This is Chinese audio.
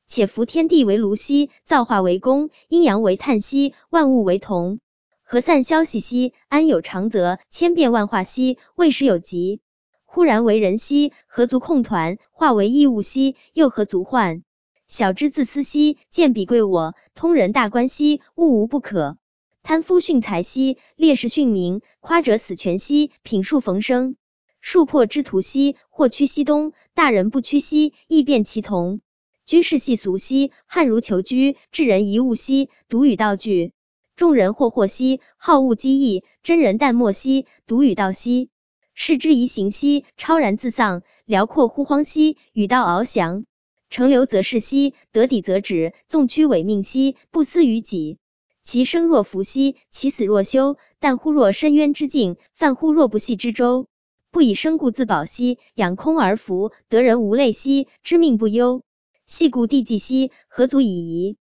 且夫天地为炉兮，造化为功，阴阳为碳兮，万物为同。何散消息兮，安有常则？千变万化兮，未始有极。忽然为人兮，何足控团？化为异物兮，又何足患？小之自私兮，见彼贵我；通人大观兮，物无不可。贪夫殉财兮，烈士殉名；夸者死权兮，品数逢生。树破之徒兮，或趋西东；大人不趋兮，亦变其同。居士细俗兮，汉如求居；智人遗物兮，独与道俱。众人惑兮，好恶积异；真人淡漠兮，独与道兮。视之宜行兮，超然自丧；辽阔乎荒兮，与道翱翔。乘流则逝兮，得底则止；纵曲违命兮，不思于己。其生若浮兮，其死若休；淡乎若深渊之境，泛乎若不系之舟。不以生故自保兮，养空而服；得人无累兮，知命不忧。系故地既兮，何足以疑？